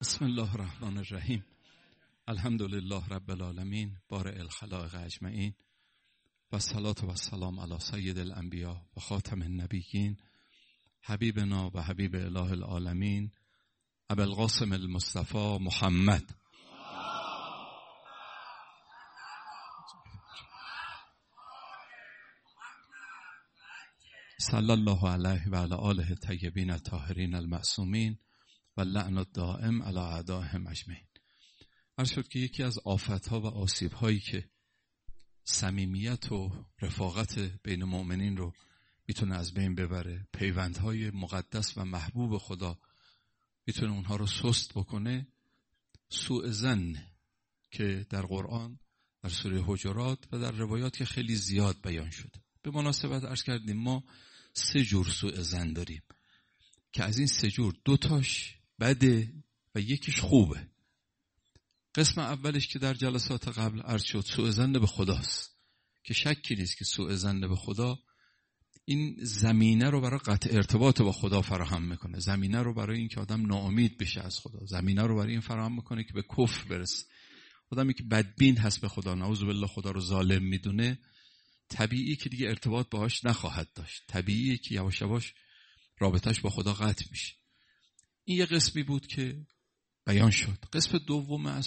بسم الله الرحمن الرحیم. الحمد لله رب العالمین، بارئ الخلائق اجمعین، و الصلاة و السلام علی سید الانبیاء و خاتم النبیین، حبیبنا و حبیب اله العالمین، ابی القاسم المصطفى محمد. صلی الله علیه و علی آله الطیبین الطاهرین المعصومین و لعن الدائم علی اعدائهم اجمعین. عرض شد که یکی از آفت‌ها و آسیب‌هایی که صمیمیت و رفاقت بین مؤمنین رو میتونه از بین ببره، پیوندهای مقدس و محبوب خدا میتونه اونها رو سست بکنه، سوء ظن که در قرآن، در سوره حجرات و در روایات که خیلی زیاد بیان شده. به مناسبت عرض کردیم ما 3 جور سوء ظن داریم که از این 3 جور 2 تاش بده و یکیش خوبه. قسم اولش که در جلسات قبل عرض شد سوء ظن به خداست که شکی نیست که سوء ظن به خدا این زمینه رو برای قطع ارتباط با خدا فراهم میکنه، زمینه رو برای این که آدم ناامید بشه از خدا، زمینه رو برای این فراهم میکنه که به کفر برسه. آدمی که بدبین هست به خدا، نعوذ بالله خدا رو ظالم میدونه، طبیعیه که دیگه ارتباط باهاش نخواهد داشت، طبیعیه که یواش یواش رابطش با خدا قطع میشه. این یه قسمی بود که بیان شد. قسم دوم از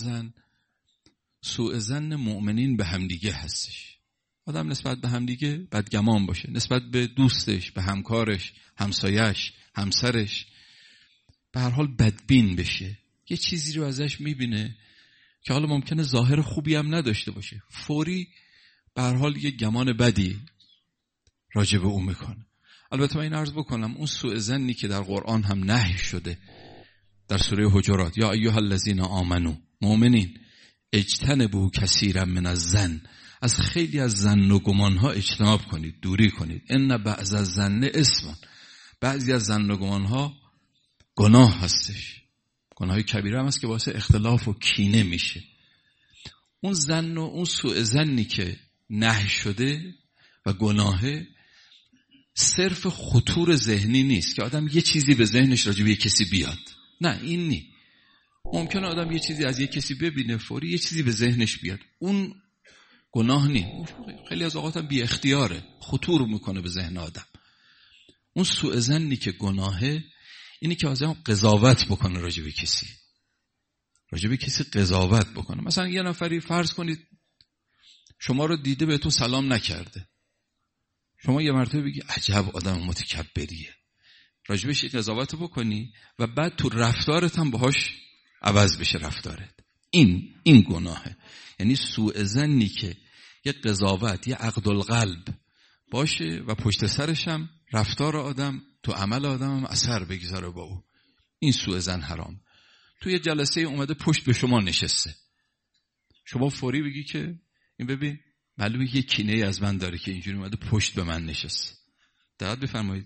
سوء ظن مؤمنین به همدیگه هستش. آدم نسبت به همدیگه بدگمان باشه، نسبت به دوستش، به همکارش، همسایش، همسرش، به هر حال بدبین بشه. یه چیزی رو ازش میبینه که حالا ممکنه ظاهر خوبی هم نداشته باشه، فوری به هر حال یه گمان بدی راجع به اون میکنه. البته من این عرض بکنم اون سوء ظنی که در قرآن هم نهی شده در سوره حجرات، یا ایها الذین آمنو، مؤمنین، اجتنبوا کثیرا من الظن، از خیلی از ظن و گمانها اجتناب کنید، دوری کنید. ان بعض الظن اسم، بعضی از ظن و گمانها گناه هستش، گناه کبیره هم هست که باعث اختلاف و کینه میشه. اون ظن و اون سوء ظنی که نهی شده و گناهه صرف خطور ذهنی نیست که آدم یه چیزی به ذهنش راجع به یه کسی بیاد، نه این نی. ممکنه آدم یه چیزی از یه کسی ببینه فوری یه چیزی به ذهنش بیاد، اون گناه نی، خیلی از اوقات هم بی اختیاره، خطور میکنه به ذهن آدم. اون سوء ظنی که گناهه اینی که آدم قضاوت بکنه راجع به کسی، راجع به کسی قضاوت بکنه. مثلا یه نفری فرض کنید شما رو دیده بهتون سلام نکرده، شما یه مرتبه بگی عجب آدم متکبریه، راجبش قضاوت بکنی و بعد تو رفتارت هم باهاش عوض بشه رفتارت. این گناهه. یعنی سوء ظنی که یه قضاوت، یه عقد القلب باشه و پشت سرش هم رفتار آدم، تو عمل آدم هم اثر بگذاره با او. این سوء ظن حرام. تو یه جلسه اومده پشت به شما نشسته، شما فوری بگی که این ببین معلومه یه کینه از من داره که اینجوری اومده پشت به من نشسته. دقت بفرمایید.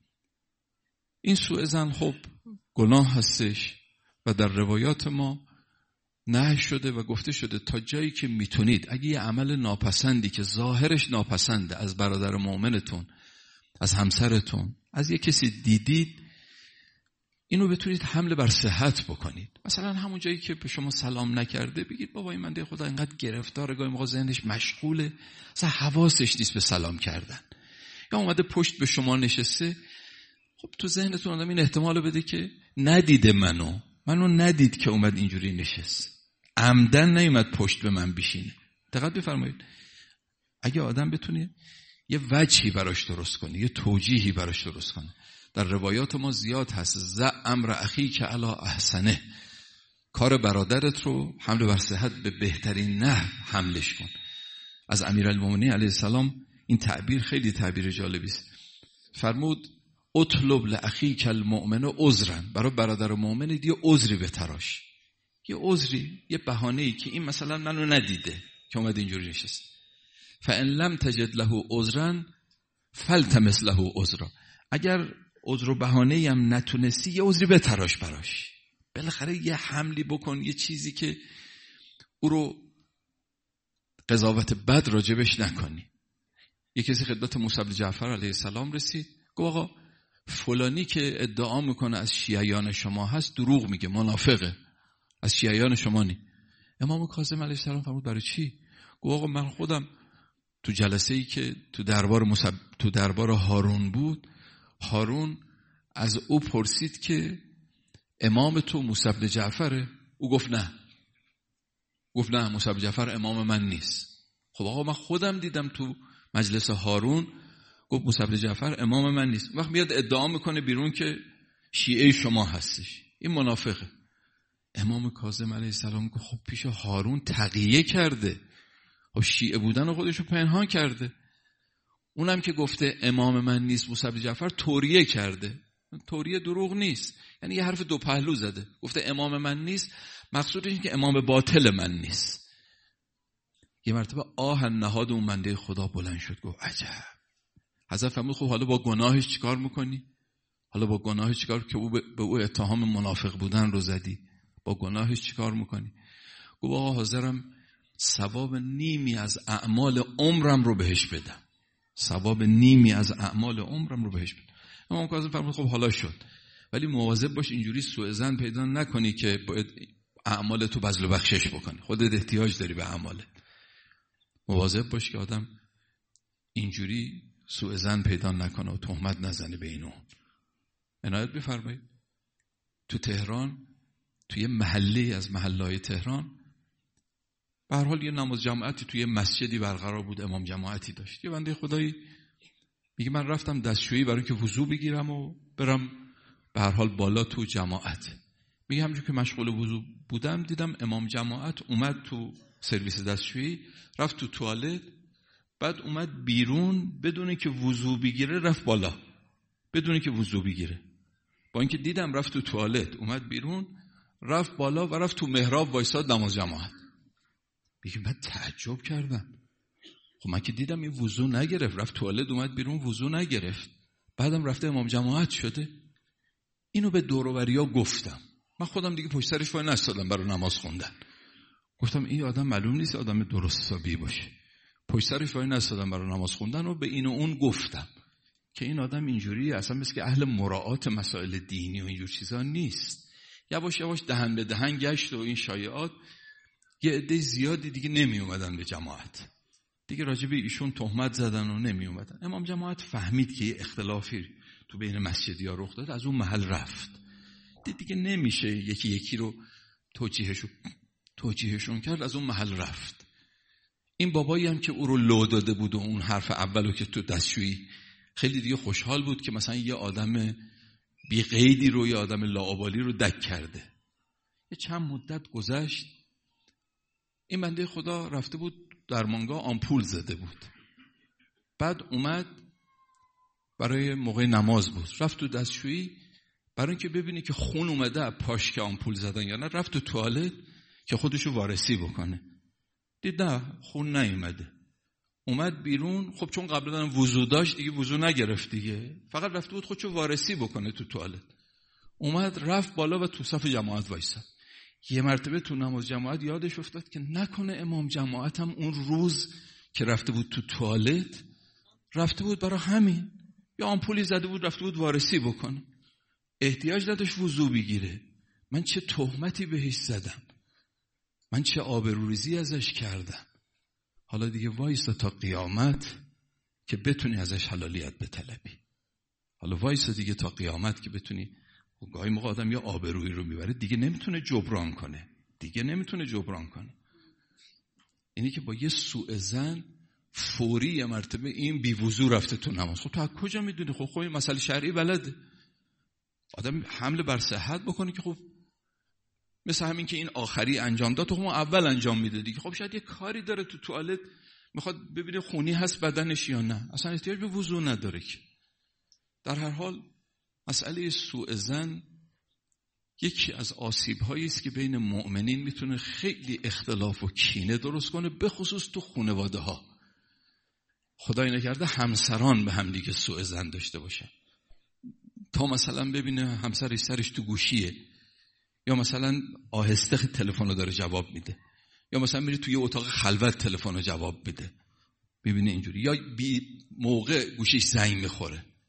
این سوء ظن خب گناه هستش و در روایات ما نهی شده و گفته شده تا جایی که میتونید اگه یه عمل ناپسندی که ظاهرش ناپسنده از برادر مؤمنتون، از همسرتون، از یه کسی دیدید، اینو بتونید حمله بر صحت بکنید. مثلا همون جایی که به شما سلام نکرده بگید بابا این بنده خدا اینقدر گرفتاره، گاهی موقع ذهنش مشغوله، اصلا حواسش نیست به سلام کردن، یا اومده پشت به شما نشسته. خب تو ذهنتون آدم این احتمالو بده که ندیده منو ندید که اومد اینجوری نشست، عمدن نیومد پشت به من بشینه. دقت بفرمایید. اگه آدم بتونه یه وجهی براش درست کنه، یه توجیهی براش درست کنه. در روایات ما زیاد هست ز امر اخیک علی احسنه، کار برادرت رو حمله بر صحت به بهترین نحو حملش کن. از امیرالمومنین علیه السلام این تعبیر خیلی تعبیر جالبی است. فرمود اطلب لاخیک المؤمن عذرا، برای برادر مؤمن یه عذری بتراش، یه عذری، یه بهانه‌ای که این مثلا منو ندیده که اومد اینجوری نشست. فان لم تجد له عذرا فالتمس له عذرا، اگر عذر و بهانه‌ای هم نتونستی یه عذری بتراش براش، بالاخره یه حملی بکن، یه چیزی که او رو قضاوت بد راجبش نکنی. یه کسی خدمت موسی بن جعفر علیه السلام رسید، گفت آقا فلانی که ادعا میکنه از شیعیان شما هست دروغ میگه، منافقه، از شیعیان شما نی. امام کاظم علیه السلام فرمود برای چی؟ گفت آقا من خودم تو جلسه ای که تو دربار هارون بود، هارون از او پرسید که امام تو موسی بن جعفره؟ او گفت نه موسی بن جعفر امام من نیست. خب آقا من خودم دیدم تو مجلس هارون گفت موسی بن جعفر امام من نیست. وقت میاد ادعا میکنه بیرون که شیعه شما هستش، این منافقه. امام کاظم علیه السلام گفت خب پیش هارون تقیه کرده، خب شیعه بودن خودشو پنهان کرده. اونم که گفته امام من نیست موسی بن جعفر توریه کرده. توریه دروغ نیست، یعنی یه حرف دو پهلو زده. گفته امام من نیست، مقصودش اینه که امام باطل من نیست. یه مرتبه آهن نهاد اون بنده خدا بلند شد گفت عجب. حضرت فرمود خب حالا با گناهش چیکار میکنی؟ حالا با گناهش چیکار که به او اتهام منافق بودن رو زدی؟ با گناهش چیکار میکنی؟ گفت آقا حاضرم ثواب نیمی از اعمال عمرم رو بهش بدم. ثواب نیمی از اعمال عمرم رو بهش بدم. امام کاظم فرمود خب حالا شد، ولی مواظب باش اینجوری سوء ظن پیدا نکنی که باید اعمال تو بذل و بخشش بکنی. خودت احتیاج داری به اعمالت. مواظب باش که آدم اینجوری سوء ظن پیدا نکنه و تهمت نزنه به اینو. عنایت بفرمایید. تو تهران، توی محله از محله‌های تهران، به هر حال یه نماز جماعتی توی مسجدی برقرار بود، امام جماعتی داشت. یه بنده خدایی میگه من رفتم دستشویی برای که وضو بگیرم و برم به هر حال بالا تو جماعت. میگه همونجور که مشغول وضو بودم دیدم امام جماعت اومد تو سرویس دستشویی، رفت تو توالت، بعد اومد بیرون بدون که وضو بگیره رفت بالا، بدون که وضو بگیره. با اینکه دیدم رفت تو توالت، اومد بیرون، رفت بالا و رفت تو محراب وایساد نماز جماعت. میگه من تعجب کردم. خب من که دیدم این وضو نگرفت، رفت توالت اومد بیرون وضو نگرفت، بعدم رفته امام جماعت شده. اینو به دور و بریا گفتم. من خودم دیگه پشت سرش وای نستادم برای نماز خوندن. گفتم این آدم معلوم نیست آدم درست حسابی باشه. پشت سرش وای نستادم برای نماز خوندن و به این و اون گفتم که این آدم اینجوری اصلا مثل که اهل مراعات مسائل دینی و اینجور چیزا نیست. یواش یواش دهن به دهن گشت و این شایعات، یه عده زیادی دیگه نمی اومدن به جماعت. دیگه راجب ایشون تهمت زدن و نمی اومدن. امام جماعت فهمید که یه اختلافی تو بین مسجدی‌ها رخ داد، از اون محل رفت. دیگه نمیشه یکی یکی رو توجیهشون کرد، از اون محل رفت. این بابایی هم که او رو لو داده بود و اون حرف اولو که تو دستشویی، خیلی دیگه خوشحال بود که مثلا یه آدم بی قیدی رو، یه آدم لاابالی رو دک کرده. یه چند مدت گذشت، این بنده خدا رفته بود درمانگاه آمپول زده بود. بعد اومد برای موقع نماز بود، رفت تو دستشویی برای اینکه ببینه که خون اومده پاش که آمپول زدن یا نه، رفت تو توالت که خودشو وارسی بکنه. دید نه، خون نیومده. اومد بیرون، خب چون قبلا وضو داشت دیگه وضو نگرفت دیگه، فقط رفته بود خودشو وارسی بکنه تو توالت. اومد رفت بالا و تو صف جماعت وایساد. یه مرتبه تو نماز جماعت یادش افتاد که نکنه امام جماعت هم اون روز که رفته بود تو توالت رفته بود برای همین، یا آمپولی زده بود رفته بود وارسی بکنه، احتیاج نداشت وضو بگیره. من چه تهمتی بهش زدم، من چه آبروریزی ازش کردم. حالا دیگه وایسا تا قیامت که بتونی ازش حلالیت بطلبی. حالا وایسا دیگه تا قیامت که بتونی. گاهی موقع آدم یا آبرویی رو میبره دیگه نمیتونه جبران کنه. اینی که با یه سوء ظن فوری یه مرتبه این بی وضو رفته تو نماز. خب تو از کجا میدونی؟ خب این مسئله شرعی بلده. آدم حمله بر صحت بکنه که خب مثل همین که این آخری انجام داد تو هم اول انجام میده دیگه. خب شاید یه کاری داره تو توالت میخواد ببینه خونی هست بدنش یا نه، اصلا احتیاج به وضو نداره که. در هر حال مسئله سوء ظن یکی از آسیب‌هایی است که بین مؤمنین میتونه خیلی اختلاف و کینه درست کنه، به خصوص تو خانواده‌ها. خدای نکرده همسران به هم دیگه سوء ظن داشته باشن. تا مثلا ببینه همسرش سرش تو گوشیه، یا مثلا آهسته تلفن رو داره جواب میده، یا مثلا میره توی اتاق خلوت تلفن رو جواب میده، ببینه اینجوری، یا بی موقع گوشیش زنگ میخوره.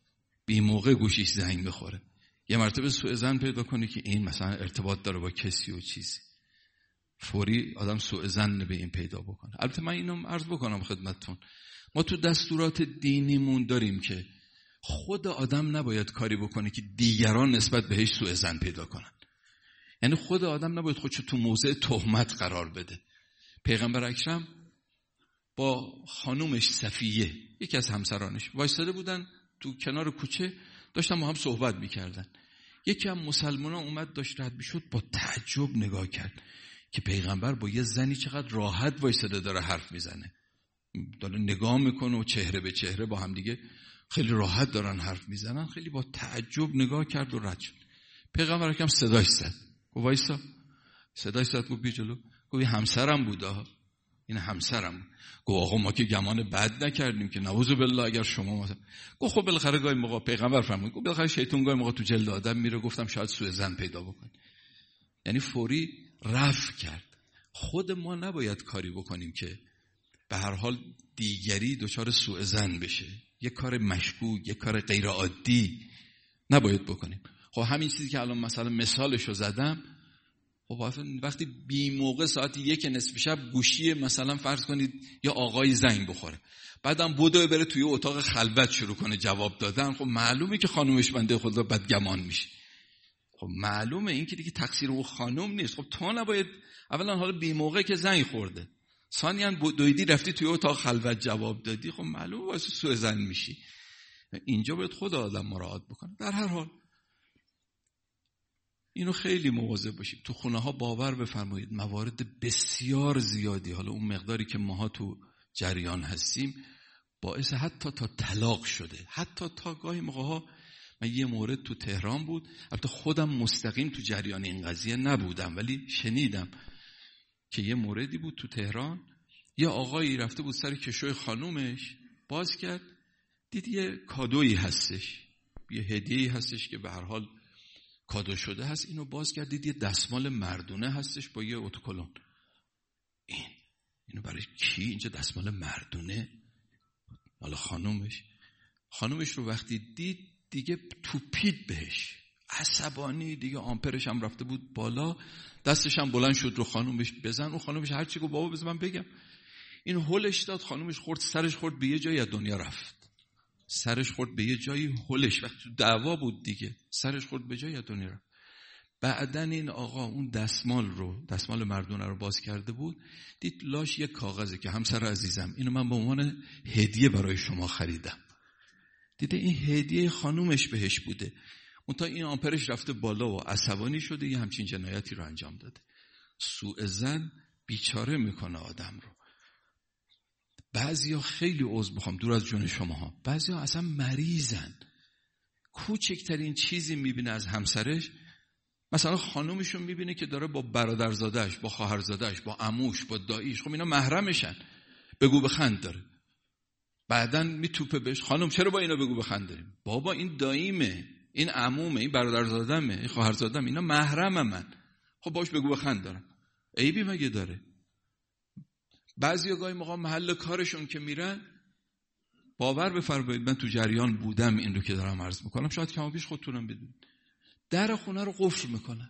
بی موقع گوشیش زنگ بخوره. یه مرتبه سوء ظن پیدا کنه که این مثلا ارتباط داره با کسی و چیزی، فوری آدم سوء ظن به این پیدا بکنه. البته من اینو عرض بکنم خدمتتون، ما تو دستورات دینیمون داریم که خود آدم نباید کاری بکنه که دیگران نسبت بهش سوء ظن پیدا کنن. یعنی خود آدم نباید خودشو تو موضع تهمت قرار بده. پیغمبر اکرم با خانومش صفیه، یکی از همسرانش، وایساده بودن تو کنار کوچه، داشتن با هم صحبت میکردن. یکی از مسلمانان اومد داشت رد میشد، با تعجب نگاه کرد که پیغمبر با یه زنی چقدر راحت وایساده داره حرف میزنه، داره نگاه میکنه و چهره به چهره با هم دیگه خیلی راحت دارن حرف میزنن. خیلی با تعجب نگاه کرد و رد شد. پیغمبر اکرم صداش زد، گفت وایسا. صداش زد، گفت بی جلو. گفت همسرم بوده، این همسرم. گفت آقا ما که گمان بد نکردیم که، نعوذ بالله اگر شما مثلا. گفت خب بالاخره گاهی موقع پیغمبر فرمود، گفت بالاخره شیطان گاهی موقع تو جلد آدم میره، گفتم شاید سوء ظن پیدا بکنه. یعنی فوری رفع کرد. خود ما نباید کاری بکنیم که به هر حال دیگری دچار سوء ظن بشه، یه کار مشکوک، یه کار غیر عادی نباید بکنیم. خب همین چیزی که الان مثلا مثالشو زدم، خب وقتی بی موقع ساعت 1:00 شب گوشی مثلا فرض کنید یا آقای زنگ بخوره، بعدم بوده بره توی اتاق خلوت شروع کنه جواب دادن، خب معلومه که خانومش بنده خدا بدگمان میشه. خب معلومه این که دیگه تقصیر اون خانم نیست. خب تو نباید اولا حالا بی موقع که زنگ خورده، ثانیاً دویدی رفتی توی اتاق خلوت جواب دادی، خب معلومه واسه سوء ظن میشی. اینجا باید خود آدم مراعات بکنه. در هر حال اینو خیلی مواظب باشیم. تو خونه ها باور بفرمایید موارد بسیار زیادی، حالا اون مقداری که ماها تو جریان هستیم، باعث حتی تا طلاق شده. حتی تا گاهی موقع ها، من یه مورد تو تهران بود، البته خودم مستقیم تو جریان این قضیه نبودم ولی شنیدم که یه موردی بود تو تهران، یه آقایی رفته بود سر کشوی خانومش، باز کرد دید یه کادویی هستش، یه هدیه‌ای هستش که به هر حال کادو شده هست. اینو باز کرد دید یه دستمال مردونه هستش با یه اتوکلون. اینو برای کی؟ اینجا دستمال مردونه مال خانومش رو وقتی دید دیگه توپید بهش، عصبانی دیگه، آمپرش هم رفته بود بالا، دستش هم بلند شد رو خانومش بزن. اون خانومش هر چی گفت بابا بزن من بگم. این هولش داد، خانومش خورد سرش خورد به یه جایی از دنیا رفت. سرش خورد به یه جایی، هولش وقت تو دعوا بود دیگه، سرش خورد به جایی از دنیا رفت. بعدن این آقا اون دستمال مردونه رو باز کرده بود، دید لاش یه کاغذه که همسر عزیزم اینو من به عنوان هدیه برای شما خریدم. دیده این هدیه خانومش بهش بوده، اون تا این آمپرش رفته بالا و عصبانی شده یه همچین جنایتی رو انجام داده. سوء ظن بیچاره میکنه آدم رو. بعضیا خیلی عذر بخوام دور از جون شماها، بعضیا اصلا مریضن، کوچکترین چیزی میبینه از همسرش، مثلا خانومشون میبینه که داره با برادرزاده‌اش، با خواهرزاده‌اش، با عموش، با داییش، خب اینا محرمشن، بگو بخند داره. بعدن میتوپه بهش، خانم چرا با اینا بگو بخند داریم؟ بابا این داییمه، این عمومه، این برادرزادمه، این خواهرزادم، اینا محرم من، خب باش بگو بخند دارم، عیبی مگه داره؟ بعضی گاهی موقع محل کارشون که میرن، باور بفرمایید من تو جریان بودم این رو که دارم عرض میکنم، شاید کما بیش خودتونم بدونید، در خونه رو قفل میکنن.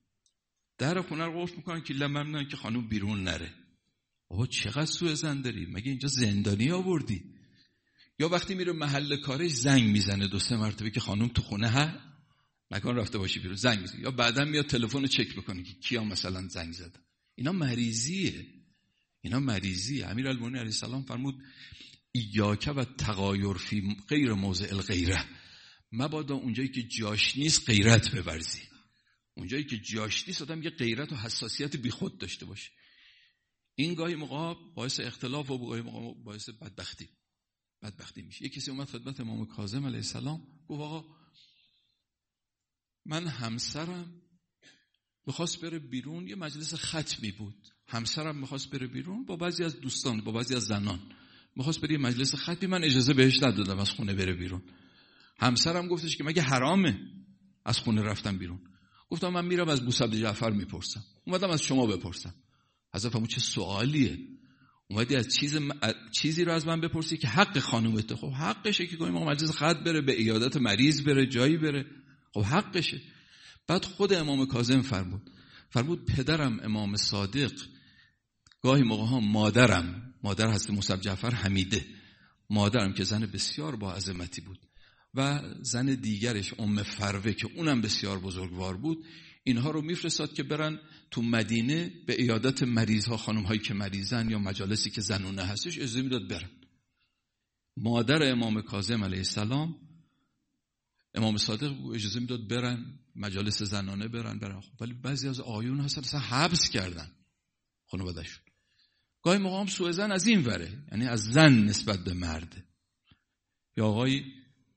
که ممنون که خانم بیرون نره. بابا چقدر سوء ظن داری؟ مگه اینجا زندانی آوردی؟ یا وقتی میره محل کارش زنگ میزنه 2-3 مرتبه که خانم تو خونه ها، نکن رفته باشی بیرون، زنگ میزنه. یا بعدن میاد تلفن رو چک بکنه که کیا مثلا زنگ زدن. اینا مریضیه. امیرالمومنین علیه السلام فرمود ایاک و تغایر فی غیر موضع الغیره، مبادا اونجایی که جاش نیست غیرت بورزی. اونجایی که جاش نیست آدم یه غیرت و حساسیت بی خود داشته باشه. این گاهی موقع باعث اختلاف و گاهی موقع باعث بدبختی میشه. یه کسی اومد خدمت امام کاظم علیه السلام، گفت آقا من همسرم میخواست بره بیرون، یه مجلس ختمی بود، همسرم میخواست بره بیرون با بعضی از دوستان، با بعضی از زنان میخواست بره یه مجلس ختمی، من اجازه بهش ندادم از خونه بره بیرون. همسرم گفتش که مگه حرامه از خونه رفتم بیرون؟ گفتم من میرم از موسی بن جعفر میپرسم، اومدم از شما بپرسم. حضرت فرمود چه سوالیه؟ اومدی از چیزی رو از من بپرسی که حق خانومته. خب حقشه که گاهی موقع مجلس خط بره، به عیادت مریض بره، جایی بره، خب حقشه. بعد خود امام کاظم فرمود پدرم امام صادق گاهی موقع ها مادر هست مصعب جعفر حمیده، مادرم که زن بسیار با عظمتی بود و زن دیگرش ام فروه که اونم بسیار بزرگوار بود، اینها رو میفرستاد که برن تو مدینه به عیادت مریض ها، خانم هایی که مریضن یا مجالسی که زنونه هستش اجازه میداد برن. مادر امام کاظم علیه السلام امام صادق اجازه میداد برن مجالس زنانه برن. ولی بعضی از آیون هستن اصلا حبس کردن خانواده‌شون. گاهی موقع هم سوء ظن از این وره، یعنی از زن نسبت به مرد. یا آقای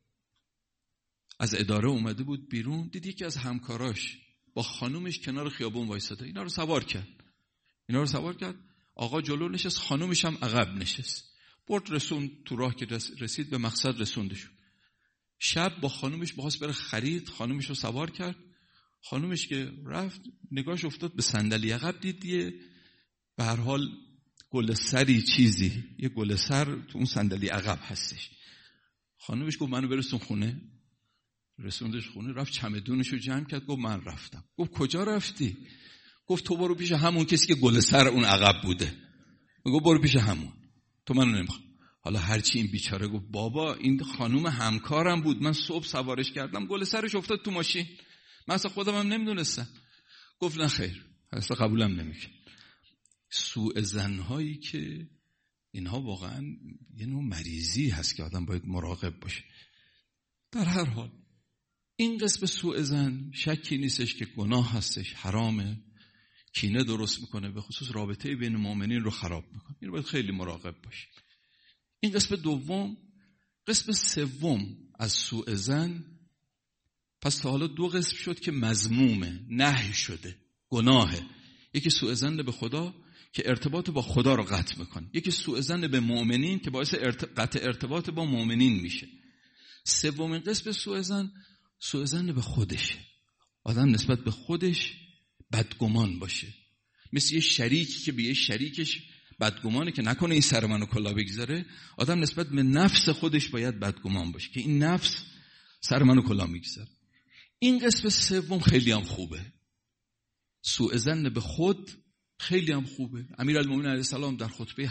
از اداره اومده بود بیرون، دید یکی از همکاراش با خانومش کنار خیابون وایساده، اینا رو سوار کرد. آقا جلو نشست، خانومش هم عقب نشست. برد رسون تو راه که رسید به مقصد رسوندشون. شب با خانومش بخواست بره خرید، خانومش رو سوار کرد. خانومش که رفت نگاهش افتاد به صندلی عقب، دید یه به هر حال گل سری چیزی، یه گل سر تو اون صندلی عقب هستش. خانومش گفت منو برسون خونه. رسوندش خونه، رفت چمدونشو جمع کرد، گفت من رفتم. گفت کجا رفتی؟ گفت تو برو پیش همون کسی که گل سر اون عقب بوده. گفت برو پیش همون، تو منو نمیخوام. حالا هرچی این بیچاره گفت بابا این خانوم همکارم بود، من صبح سوارش کردم گل سرش افتاد تو ماشین، من اصلا خودم هم نمیدونستم. گفت نه خیر، اصلا قبولم نمیکنه. سوء ظن‌هایی که اینها واقعا یه نوع مریضی هست که آدم باید مراقب باشه. در هر حال این قسم سوء ظن شکی نیستش که گناه هستش، حرامه، کینه درست میکنه، به خصوص رابطه بین مؤمنین رو خراب میکنه. این رو باید خیلی مراقب باشیم. این قسم دوم. قسم سوم از سوء ظن، پس تا حالا دو قسم شد که مذمومه، نهی شده، گناهه. یکی سوء ظن به خدا که ارتباط با خدا رو قطع میکنه، یکی سوء ظن به مؤمنین که باعث قطع ارتباط با مؤمنین میشه. سومین قسم سوء ظن به خودشه. آدم نسبت به خودش بدگمان باشه، مثل یه شریکی که به یه شریکش بدگمانه که نکنه این سر منو کلا بگذاره. آدم نسبت به نفس خودش باید بدگمان باشه که این نفس سر منو کلا میگذاره. این قسم سوم خیلی هم خوبه، سوء ظن به خود خیلی هم خوبه. امیرالمومنین علیه السلام در خطبه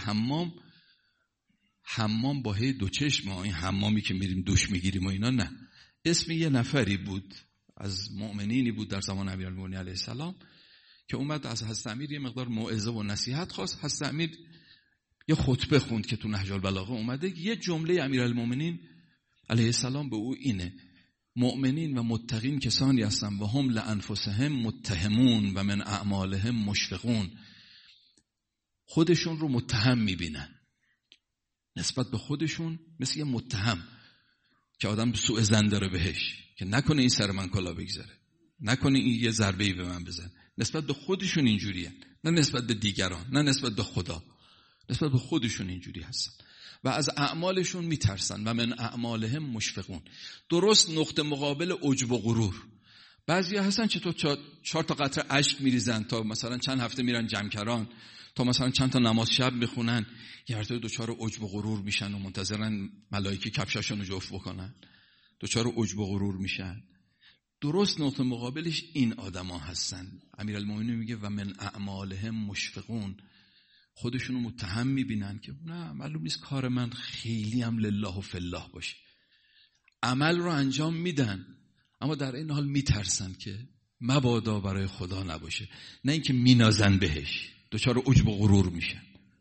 حمام با هی دو چشم، این حمامی که میریم دوش میگیریم و اینا، نه، اسم یه نفری بود از مؤمنینی بود در زمان امیرالمومنین علیه السلام که اومد از حضرت امیر یه مقدار موعظه و نصیحت خواست. حضرت امیر یه خطبه خوند که تو نهج البلاغه اومده. یه جمله امیرالمومنین علیه السلام به او اینه: مؤمنین و متقین کسانی هستند و هم لانفسهم متهمون و من اعمالهم مشفقون. خودشون رو متهم میبینن، نسبت به خودشون مثل یه متهم که آدم سوء ظن داره بهش که نکنه این سر من کلا بگذاره، نکنه این یه ضربه‌ای به من بزنه. نسبت به خودشون اینجوریه، نه نسبت به دیگران، نه نسبت به خدا. نسبت به خودشون اینجوری هستن و از اعمالشون میترسن و من اعمالهم مشفقون. درست نقطه مقابل عجب و غرور. بعضیا هستن چطور 4 تا قطره اشک میریزن تا مثلا چند هفته میرن جمکران، تا مثلا چند تا نماز شب میخونن، یه مرتبه دچار عجب و غرور میشن و منتظرن ملائکه کفشاشون رو جفت بکنن، دچار عجب و غرور میشن. درست نقطه مقابلش این آدما هستن. امیرالمومنین میگه و من اعمالهم مشفقون. خودشونو متهم میبینن که نه، معلوم نیست کار من خیلی هم لله و فی الله باشه. عمل رو انجام میدن اما در این حال میترسن که مبادا برای خدا نباشه، نه اینکه مینازن بهش، دچار عجب و غرور میشن،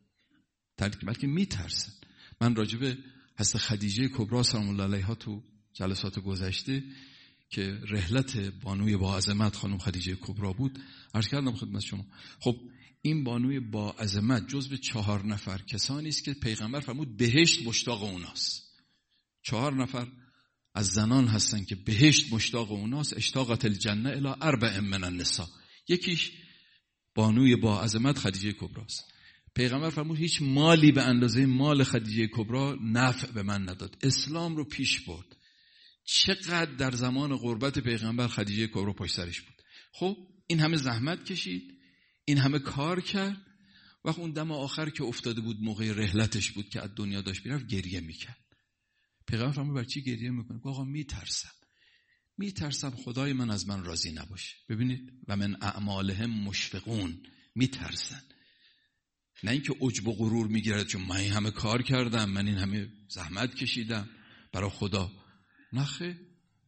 بلکه میترسن. من راجب حضرت خدیجه کبری سلام الله علیها تو جلسات گذشته که رحلت بانوی با عظمت خانم خدیجه کبری بود عرض کردم خدمت شما. خب این بانوی با عظمت جزو 4 نفر کسانی است که پیغمبر فرمود بهشت مشتاق اوناست. 4 نفر از زنان هستن که بهشت مشتاق اوناست. اشتاقت الجنه الی 4 من النساء. یکیش بانوی با عظمت خدیجه کبری است. پیغمبر فرمود هیچ مالی به اندازه مال خدیجه کبری نفع به من نداد. اسلام رو پیش برد. چقدر در زمان غربت پیغمبر خدیجه کبری پشت سرش بود. خب این همه زحمت کشید، این همه کار کرد وقت اون دم آخر که افتاده بود موقع رحلتش بود که از دنیا داشت میرفت گریه میکرد. پیغمبر فرمود برای چی گریه میکنه؟ آقا میترسم خدای من از من راضی نباشه. ببینید و من اعمالهم مشفقون، میترسن، نه اینکه عجب و غرور میگیرد چون من این همه کار کردم، من این همه زحمت کشیدم برای خدا. نخه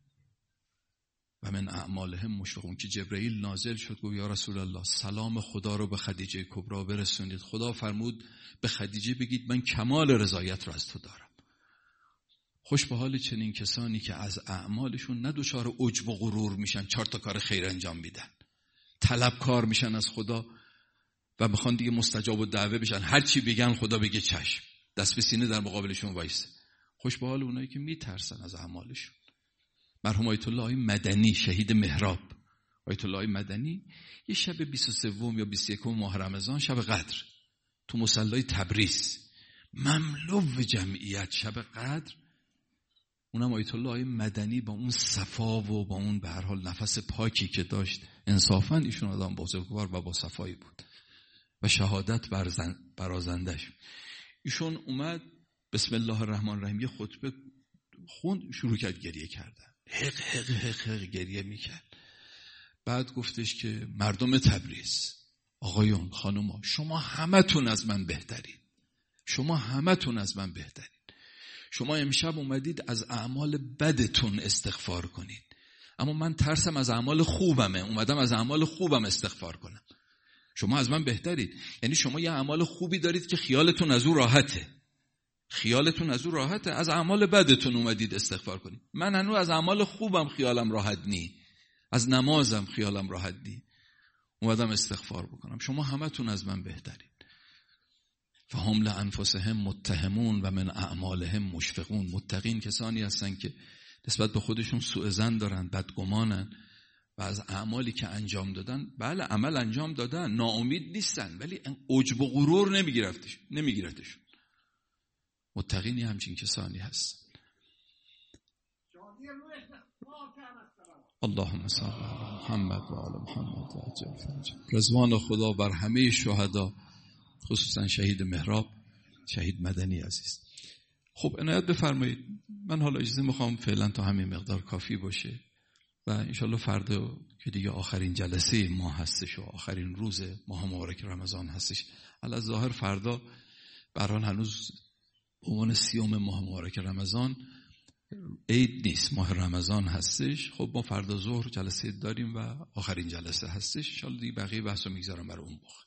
و من اعمالهم مشفقون که جبرئیل نازل شد گفت یا رسول الله سلام خدا رو به خدیجه کبرا برسونید. خدا فرمود به خدیجه بگید من کمال رضایت رو از تو دارم. خوش به حال چنین کسانی که از اعمالشون نه دچار عجب و غرور میشن، 4 تا کار خیر انجام میدن، طلبکار میشن از خدا و بخوان دیگه مستجاب الدعوه بشن، هر چی بگن خدا بگه چشم، دست به سینه در مقابلشون وایسه. خوش به حال اونایی که میترسن از اعمالشون. مرحوم آیت الله مدنی شهید محراب، آیت الله مدنی یه شب 23 یا 21 ماه رمضان، شب قدر، تو مصلی تبریز مملو جمعیت شب قدر، اونم آیت الله مدنی با اون صفا و با اون به هر حال نفس پاکی که داشت، انصافا ایشون آدم بزرگوار و با صفایی بود و شهادت برازنده شد. ایشون اومد بسم الله الرحمن الرحیم یه خطبه خوند، شروع کرد گریه کردن، حق گریه میکرد. بعد گفتش که مردم تبریز، آقایون خانوما، شما همتون از من بهترین، شما امشب اومدید از اعمال بدتون استغفار کنید، اما من ترسم از اعمال خوبمه، اومدم از اعمال خوبم استغفار کنم. شما از من بهترید، یعنی شما یه اعمال خوبی دارید که خیالتون از او راحته، از اعمال بدتون اومدید استغفار کنید. من هنوز از اعمال خوبم خیالم راحت نی، از نمازم خیالم راحت نی، اومدم استغفار بکنم. شما همتون از من بهترید. فهم لانفسهم متهمون و من اعمالهم مشفقون. متقین کسانی هستن که نسبت به خودشون سوء ظن دارن، بدگمانن و از اعمالی که انجام دادن، بله عمل انجام دادن، ناامید نیستن، ولی عجب و غرور نمیگیرتشون. متقینی همچین کسانی هست. اللهم صل علی محمد و آل محمد و عجل فرجهم. رضوان خدا بر همه شهدا، خصوصا شهید محراب، شهید مدنی عزیز. خب عنایت بفرمایید، من حالا اجازه میخوام فعلا تا همین مقدار کافی باشه و انشالله فردا که دیگه آخرین جلسه ماه هستش و آخرین روز ماه مبارک رمضان هستش. علی ظاهر فردا به هر حال هنوز به عنوان 30 ماه مبارک رمضان عید نیست، ماه رمضان هستش. خب ما فردا ظهر جلسه داریم و آخرین جلسه هستش، انشالله دیگه بقیه بحثو میگذارم برای اون موقع.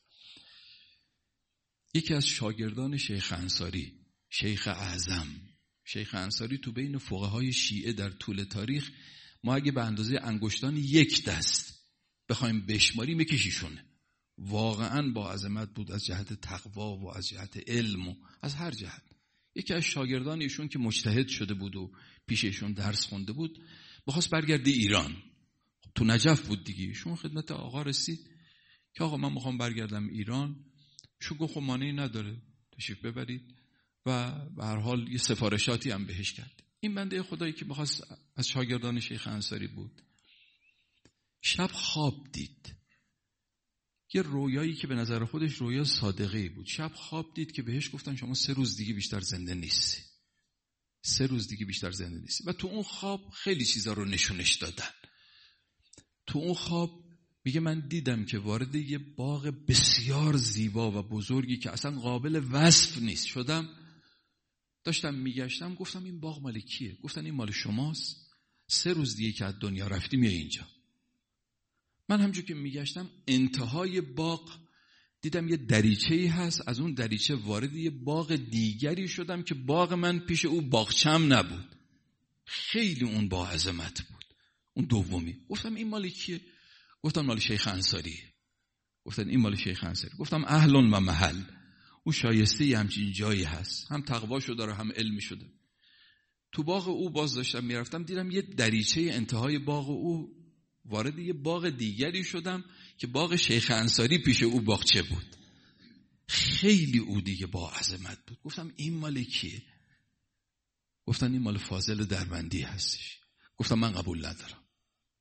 یکی از شاگردان شیخ انصاری، شیخ اعظم، شیخ انصاری تو بین فقهای شیعه در طول تاریخ ما اگه به اندازه انگشتان یک دست بخوایم بشماریم یکیشونه. واقعا با عظمت بود از جهت تقوا و از جهت علم و از هر جهت. یکی از شاگردان ایشون که مجتهد شده بود و پیش ایشون درس خونده بود، بخواست برگرده ایران. تو نجف بود دیگه. ایشون خدمت آقا رسید که آقا من میخوام برگردم ایران. ایشون گفت خب مانعی نداره، تشریف ببرید و به هر حال یه سفارشاتی هم بهش کرد. این بنده خدایی که بخواست از شاگردان شیخ انصاری بود، شب خواب دید. یه رویایی که به نظر خودش رویا صادقه‌ای بود. شب خواب دید که بهش گفتن شما 3 روز دیگه بیشتر زنده نیستی. 3 روز دیگه بیشتر زنده نیستی. و تو اون خواب خیلی چیزا رو نشونش دادن. تو اون خواب میگه من دیدم که وارد یه باغ بسیار زیبا و بزرگی که اصلا قابل وصف نیست شدم. داشتم میگشتم، گفتم این باغ مال کیه؟ گفتن این مال شماست. 3 روز دیگه که از دنیا رفتی میای اینجا. من همونجور که میگشتم انتهای باغ دیدم یه دریچه‌ای هست، از اون دریچه وارد یه باغ دیگری شدم که باغ من پیش او باغچم نبود. خیلی اون با عظمت بود. اون دومی. گفتم این مال کیه؟ گفتم مال شیخ انصاری. گفتن این مال شیخ انصاری. گفتم اهل و محل. او شایسته همچین جایی هست، هم تقواشو داره هم علمشو داره. تو باغ او باز داشتم میرفتم، دیدم یه دریچه انتهای باغ او وارد یه باغ دیگری شدم که باغ شیخ انصاری پیش او باغچه بود. خیلی او دیگه با عظمت بود. گفتم این مال کیه؟ گفتن این مال فاضل دربندی هستش. گفتم من قبول ندارم.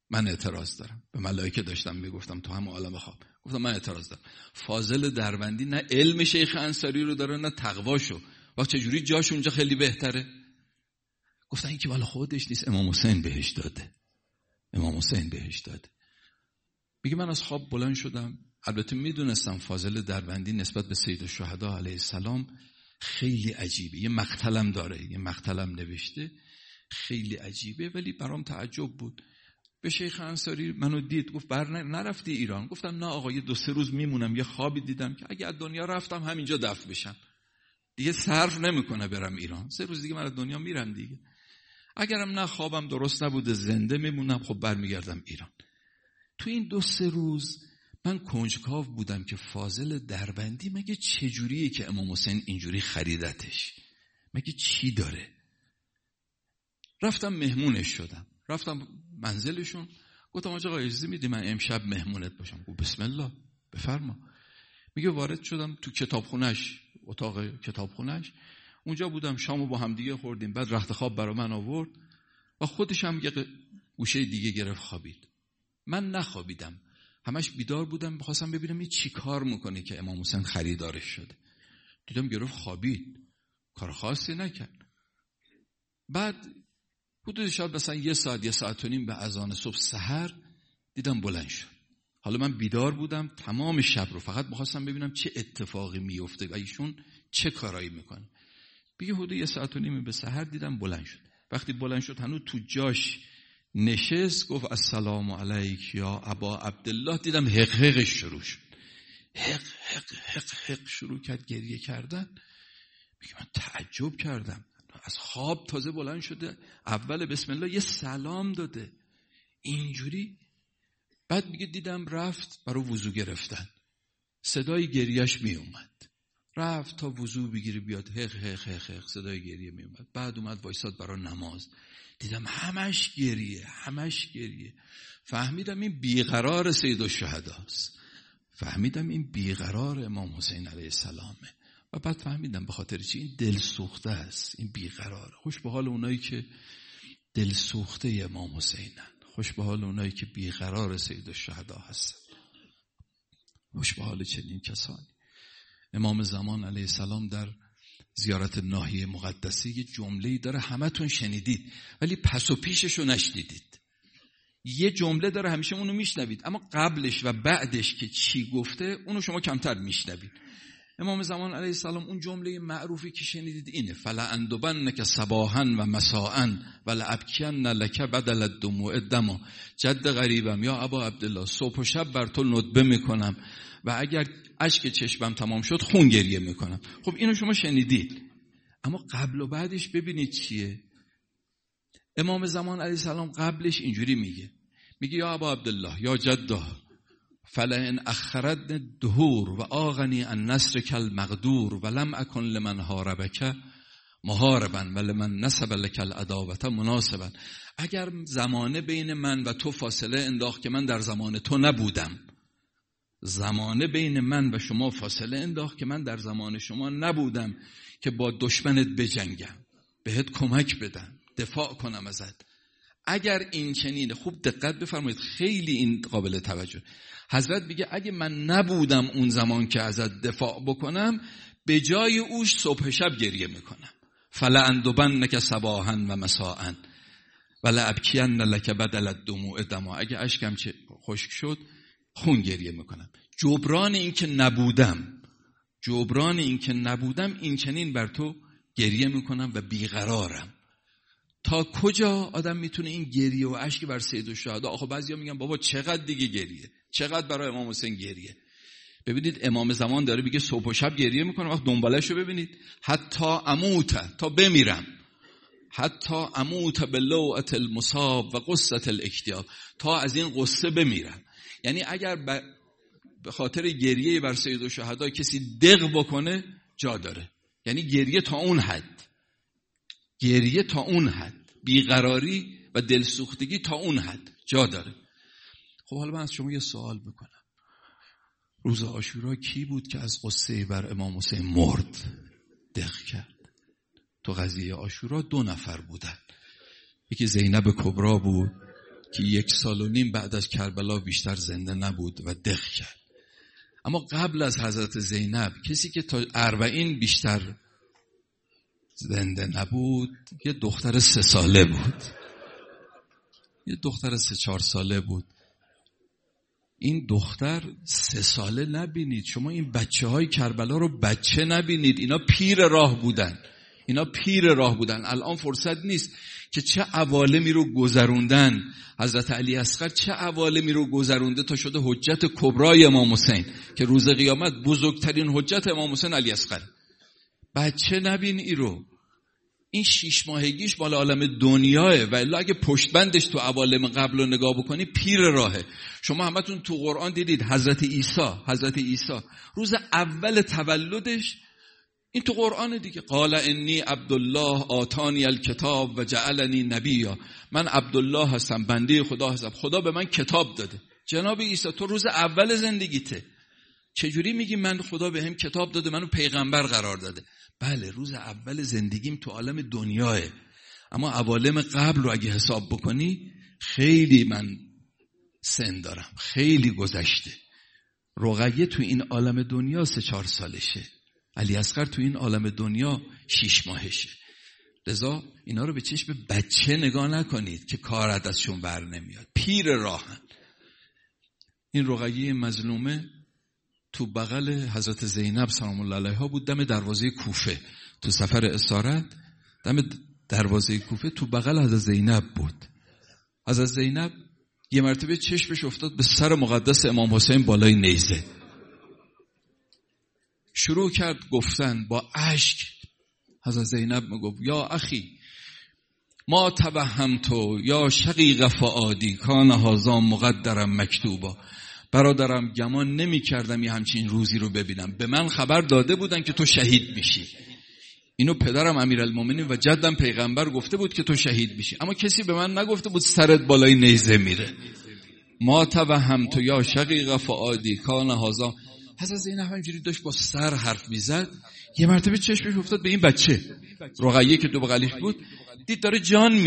من اعتراض دارم. به ملائکه داشتم میگفتم تو هم عالم خواب، گفتم من اعتراض دارم. فاضل دروندی نه علم شیخ انصاری رو داره نه تقواشو، و چجوری جاش اونجا خیلی بهتره؟ گفتن این که والا خودش نیست، امام حسین بهش داده. امام حسین بهش داده. میگه من از خواب بلند شدم. البته میدونستم فاضل دروندی نسبت به سید الشهدا علیه السلام خیلی عجیبه. یه مقتلم داره، یه مقتلم نوشته، خیلی عجیبه، ولی برام تعجب بود. به شیخ انصاری منو دید، گفت نرفتی ایران؟ گفتم نه آقا، یه 2-3 روز میمونم. یه خوابی دیدم که اگه از دنیا رفتم همینجا دفن بشم، دیگه صرف نمیکنه برم ایران. 3 روز دیگه من از دنیا میرم دیگه. اگرم نه خوابم درست نبوده زنده میمونم، خب برمیگردم ایران. تو این 2-3 روز من کنجکاو بودم که فاضل دربندی مگه چجوریه که امام حسین اینجوری خریدتش، مگه چی داره؟ رفتم مهمونش شدم، رفتم منزلشون، گفتم آقا اجازه میدی من امشب مهمونت باشم؟ گفت بسم الله بفرما. میگه وارد شدم تو کتابخونه‌اش، اتاق کتابخونه‌اش، اونجا بودم، شامو با هم دیگه خوردیم، بعد رخت خواب برا من آورد و خودش هم یه گوشه دیگه گرفت خوابید. من نخوابیدم، همش بیدار بودم، می‌خواستم ببینم این چی کار میکنه که امام حسین خریدارش شده. دیدم گرفت خوابید، کار خاصی نکرد. بعد حدود شاید مثلا 1 ساعت 1 ساعت و نیم به اذان صبح سحر دیدم بلند شد. حالا من بیدار بودم تمام شب رو، فقط می‌خواستم ببینم چه اتفاقی میفته و ایشون چه کارایی میکنه. بگه حدود 1 ساعت و نیم به سحر دیدم بلند شد. وقتی بلند شد هنوز تو جاش نشست، گفت السلام علیک یا ابا عبدالله. دیدم حق حقش شروع شد، حق حق حق حق شروع کرد گریه کردن. میگه من تعجب کردم، از خواب تازه بلند شده، اول بسم الله یه سلام داده اینجوری. بعد میگه دیدم رفت برای وضو گرفتن، صدای گریهش می اومد، رفت تا وضو بگیره بیاد، حق حق حق حق صدای گریه می اومد. بعد اومد وایساد برای نماز، دیدم همش گریه همش گریه. فهمیدم این بیقرار سید الشهداست، فهمیدم این بیقرار امام حسین علیه السلامه. و بعد فهمیدم به خاطر چی این دل سوخته است، این بیقرار. خوش به حال اونایی که دل سوخته امام حسینن، خوش به حال اونایی که بیقرار سید الشهدا هستن، خوش به حال چنین کسانی. امام زمان علیه السلام در زیارت ناحیه مقدسه یه جمله‌ای داره، همتون شنیدید ولی پس و پیششو نشنیدید. یه جمله داره همیشه اونو میشنوید، اما قبلش و بعدش که چی گفته اونو شما کمتر میشنوید. امام زمان علیه السلام اون جمله معروفی که شنیدید اینه: فلأندبنک صباحا و مساء ولأبکین لک بدل الدموع دما. جد غریبم یا ابا عبدالله، صبح و شب بر تو ندبه میکنم و اگر اشک چشمم تمام شد خون گریه میکنم. خب اینو شما شنیدید، اما قبل و بعدش ببینید چیه. امام زمان علیه السلام قبلش اینجوری میگه یا ابا عبدالله یا جده فلئن اخرتنی الدهور و آغنی عن نصرک المقدور ولم اکن لمن حاربک محاربا ولمن نصب لک العداوة مناصبا. اگر زمانه بین من و تو فاصله انداخت که من در زمان تو نبودم، زمانه بین من و شما فاصله انداخت که من در زمان شما نبودم که با دشمنت بجنگم، بهت کمک بدم، دفاع کنم ازت. اگر این چنینه، خوب دقت بفرمایید، خیلی این قابل توجه. حضرت میگه اگه من نبودم اون زمان که ازت دفاع بکنم، به جای اوش صبح شب گریه میکنم. فلأندبنک صباحا و مساء ولأبکین لک بدل الدموع دما. اگه اشکم چه خشک شد خون گریه میکنم. جبران این که نبودم این چنین بر تو گریه میکنم و بیقرارم. تا کجا آدم میتونه این گریه و اشک بر سید الشهدا؟ آخه بعضیا میگن بابا چقدر دیگه گریه، چقدر برای امام حسین گریه. ببینید امام زمان داره میگه صبح و شب گریه میکنه، وقت دنبالشو ببینید، حتی اموت، تا بمیرم، حتی اموت بلوعة المصاب و قصة الاکتیاب، تا از این قصه بمیرم. یعنی اگر به خاطر گریه بر سید الشهدا کسی دق بکنه جا داره، یعنی گریه تا اون حد، گریه تا اون حد، بیقراری و دلسوختگی تا اون حد جا داره. خب حالا من از شما یه سوال بکنم، روز عاشورا کی بود که از قصه بر امام حسین مرد دق کرد؟ تو قضیه عاشورا 2 نفر بودن، یکی زینب کبرا بود، که 1.5 سال بعد از کربلا بیشتر زنده نبود و دق کرد. اما قبل از حضرت زینب کسی که تا 40 بیشتر زنده نبود یه دختر 3 ساله بود، یه دختر 3-4 ساله بود. این دختر 3 ساله نبینید شما، این بچه های کربلا رو بچه نبینید، اینا پیر راه بودن، اینا پیر راه بودن. الان فرصت نیست که چه عوالمی رو گذروندن. حضرت علی اصغر چه عوالمی رو گذرونده تا شده حجت کبرای امام حسین که روز قیامت بزرگترین حجت امام حسین علی اصغر. بچه نبین ای رو. این 6 ماهگیش مال عالم دنیاه و الا اگه پشتبندش تو عوالم قبل رو نگاه بکنی پیر راهه. شما همتون تو قرآن دیدید حضرت عیسی روز اول تولدش، این تو قرآن دیگه، قال انی عبدالله آتانی الکتاب و جعلنی نبیا، من عبدالله هستم، بنده خدا هستم، خدا به من کتاب داده. جناب عیسی تو روز اول زندگیته، چجوری میگی من خدا به هم کتاب داده منو پیغمبر قرار داده؟ بله روز اول زندگیم تو عالم دنیاه، اما عوالم قبل رو اگه حساب بکنی خیلی من سن دارم، خیلی گذشته. رقیه تو این عالم دنیا 3-4 سالشه، علی اصغر تو این عالم دنیا 6 ماهشه. لذا اینا رو به چشم بچه نگاه نکنید که کار ازشون بر نمیاد، پیر راهن. این رقیه مظلومه تو بغل حضرت زینب سلام الله علیها بود، دم دروازه کوفه، تو سفر اسارت دم دروازه کوفه تو بغل حضرت زینب بود. حضرت زینب یه مرتبه چشمش افتاد به سر مقدس امام حسین بالای نیزه، شروع کرد گفتن با اشک. حضرت زینب میگفت یا اخی ما توهمتو یا شقیق فؤادی کان هذا مقدرم مکتوبا. برادرم گمان نمی کردم یه همچین روزی رو ببینم، به من خبر داده بودن که تو شهید میشی، اینو پدرم امیرالمومنین و جدم پیغمبر گفته بود که تو شهید میشی، اما کسی به من نگفته بود سرت بالای نیزه میره. ما توهمتو یا شقیق فؤادی کان هذا. حضرت زینب همینجوری داشت با سر حرف میزد، یه مرتبه چشمش افتاد به این بچه رقیه که تو بغلش بود، دید داره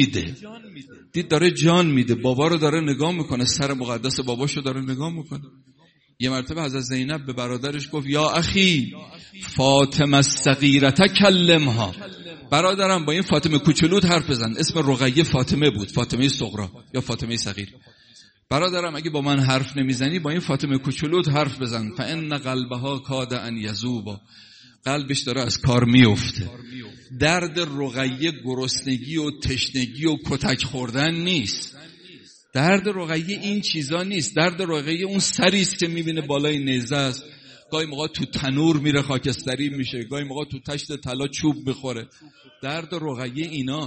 جان میده، بابا رو داره نگاه میکنه، سر مقدس باباشو داره نگاه میکنه. یه مرتبه حضرت زینب به برادرش گفت یا اخی فاطمه الصغیره کلمها، برادرم با این فاطمه کوچولوت حرف بزن. اسم رقیه فاطمه بود، فاطمه صغرا یا فاطمه صغیر. برادرم اگه با من حرف نمیزنی با این فاطمه کوچولوت حرف بزن، فان قلبها کاد ان یذوب، قلبش داره از کار میفته. درد رقیه گرسنگی و تشنگی و کتک خوردن نیست، درد رقیه این چیزا نیست. درد رقیه اون سری است که میبینه بالای نیزه است، گاهی موقع تو تنور میره خاکستری میشه، گاهی موقع تو تشت طلا چوب میخوره. درد رقیه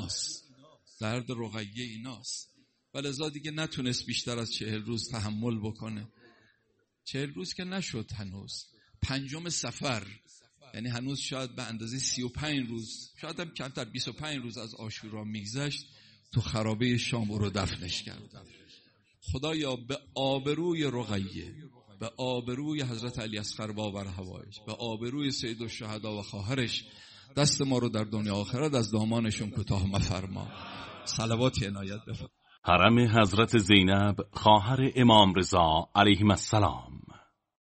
ایناست. ولذا دیگه نتونست بیشتر از 40 روز تحمل بکنه. 40 روز که نشد هنوز، 5 صفر، یعنی هنوز شاید به اندازه 35 روز، شاید هم کمتر، 25 روز از عاشورا میگذشت، تو خرابه شام او رو دفنش کرد. خدایا به آبروی رقیه، به آبروی حضرت علی اصغر باور هوایش، به آبروی سید الشهدا و خواهرش، دست ما رو در دنیا آخرت از دامانشون کوتاه مفرما. صلوات عنایت بفرما. حرم حضرت زینب خواهر امام رضا علیه السلام.